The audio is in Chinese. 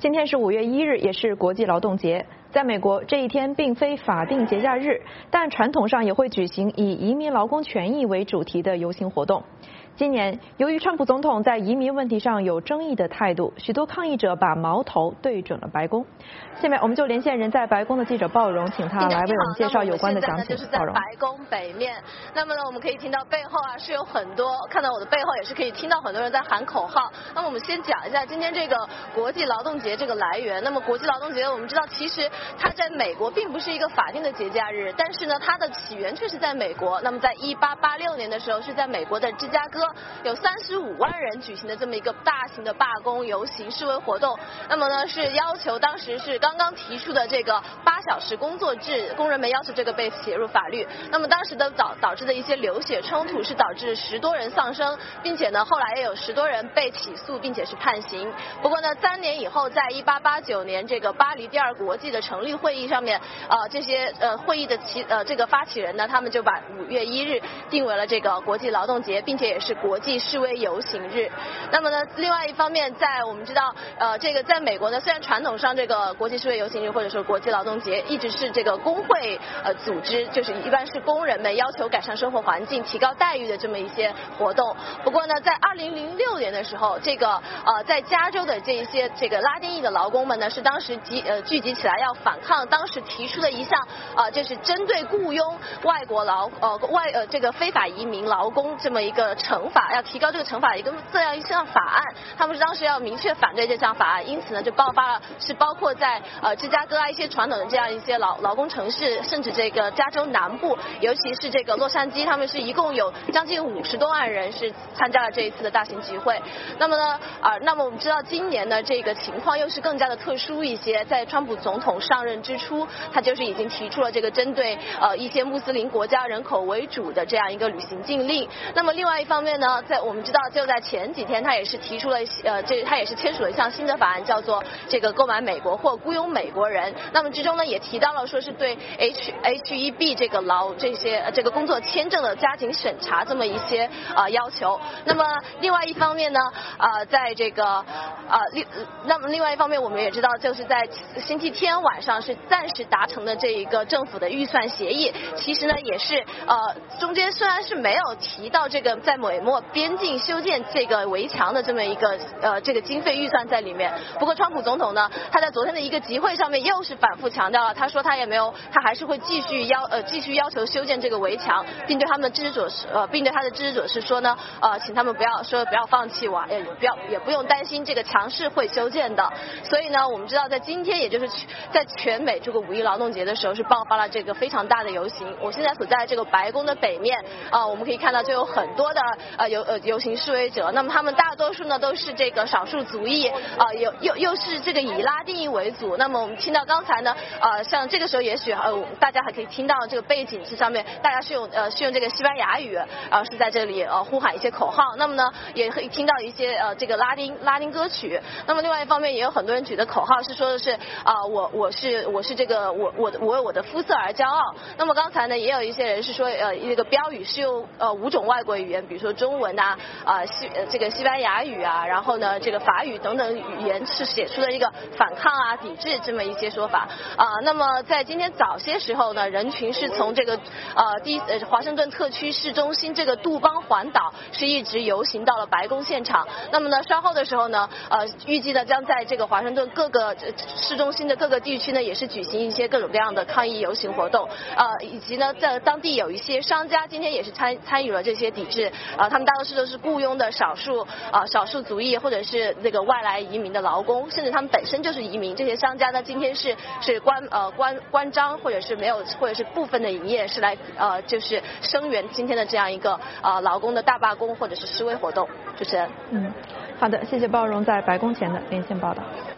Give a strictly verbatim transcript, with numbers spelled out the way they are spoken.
今天是五月一日，也是国际劳动节。在美国，这一天并非法定节假日，但传统上也会举行以移民劳工权益为主题的游行活动。今年，由于川普总统在移民问题上有争议的态度，许多抗议者把矛头对准了白宫。下面我们就连线人在白宫的记者鲍荣，请他来为我们介绍有关的详情。 鲍荣，白宫北面。那么呢，我们可以听到背后啊是有很多，看到我的背后也是可以听到很多人在喊口号。那么我们先讲一下今天这个国际劳动节这个来源。那么国际劳动节，我们知道其实它在美国并不是一个法定的节假日，但是呢，它的起源却是在美国。那么在一八八六年的时候，是在美国的芝加哥。有三十五万人举行的这么一个大型的罢工游行示威活动，那么呢是要求当时是刚刚提出的这个八小时工作制，工人们要求这个被写入法律。那么当时的导导致的一些流血冲突是导致十多人丧生，并且呢后来也有十多人被起诉，并且是判刑。不过呢三年以后，在一八八九年这个巴黎第二国际的成立会议上面，呃这些呃会议的起呃这个发起人呢，他们就把五月一日定为了这个国际劳动节，并且也是国际示威游行日。那么呢，另外一方面，在我们知道，呃，这个在美国呢，虽然传统上这个国际示威游行日或者说国际劳动节一直是这个工会呃组织，就是一般是工人们要求改善生活环境、提高待遇的这么一些活动。不过呢，在二零零六年的时候，这个呃在加州的这一些这个拉丁裔的劳工们呢，是当时集呃聚集起来要反抗当时提出的一项呃就是针对雇佣外国劳呃外呃这个非法移民劳工这么一个惩罚。要提高这个惩罚的一个这样一项法案，他们是当时要明确反对这项法案，因此呢就爆发了，是包括在呃芝加哥啊一些传统的这样一些劳劳工城市，甚至这个加州南部，尤其是这个洛杉矶，他们是一共有将近五十多万人是参加了这一次的大型集会。那么呢啊、呃，那么我们知道今年呢这个情况又是更加的特殊一些，在川普总统上任之初，他就是已经提出了这个针对呃一些穆斯林国家人口为主的这样一个旅行禁令。那么另外一方面呢，在我们知道就在前几天，他也是提出了呃，这他也是签署了一项新的法案，叫做这个购买美国或雇佣美国人。那么之中呢，也提到了说是对 H H E B 这个劳这些、呃、这个工作签证的加紧审查这么一些呃要求。那么另外一方面呢，呃，在这个呃另那么另外一方面，我们也知道，就是在星期天晚上是暂时达成的这一个政府的预算协议，其实呢也是呃中间虽然是没有提到这个在美墨边境修建这个围墙的这么一个呃这个经费预算在里面。不过川普总统呢，他在昨天的一个集会上面又是反复强调了，他说他也没有，他还是会继续要呃继续要求修建这个围墙，并对他们的支持者是呃并对他的支持者是说呢呃请他们不要说不要放弃我，也不要也不用担心这个墙是会修建的。所以呢，我们知道在今天，也就是在全美这个五一劳动节的时候，是爆发了这个非常大的游行。我现在所在的这个白宫的北面啊、呃，我们可以看到就有很多的呃游呃游行示威者。那么他们大多数呢都是这个少数族裔啊、呃，又又又是这个以拉丁裔为主。那么我们听到刚才呢呃像这个时候也许呃大家还可以听到这个背景是上面大家是用呃是用这个西班牙语呃是在这里呃呼喊一些口号。那么呢也可以听到一些呃这个拉丁拉丁歌曲。那么另外一方面也有很多人举的口号是说的是啊、呃、我我是我是这个我我我为我的肤色而骄傲。那么刚才呢也有一些人是说呃一个标语是用呃五种外国语言，比如说中文啊啊、呃、西这个西班牙语啊，然后呢这个法语等等语言是写出了一个反抗啊抵制这么一些说法啊、呃。那么在今天早些时候呢，人群是从这个呃第呃华盛顿特区市中心这个杜邦环岛是一直游行到了白宫现场。那么呢稍后的时候呢呃预计呢将在这个华盛顿各个市中心的各个地区呢也是举行一些各种各样的抗议游行活动呃以及呢在当地有一些商家今天也是参参与了这些抵制呃他们大多数都是雇佣的少数啊、呃、少数族裔或者是那个外来移民的劳工，甚至他们本身就是移民。这些商家呢今天是是关呃关关张或者是没有或者是部分的营业，是来呃就是声援今天的这样一个呃劳工的大罢工或者是示威活动。主持人， 嗯，好的，谢谢鲍荣在白宫前的连线报道。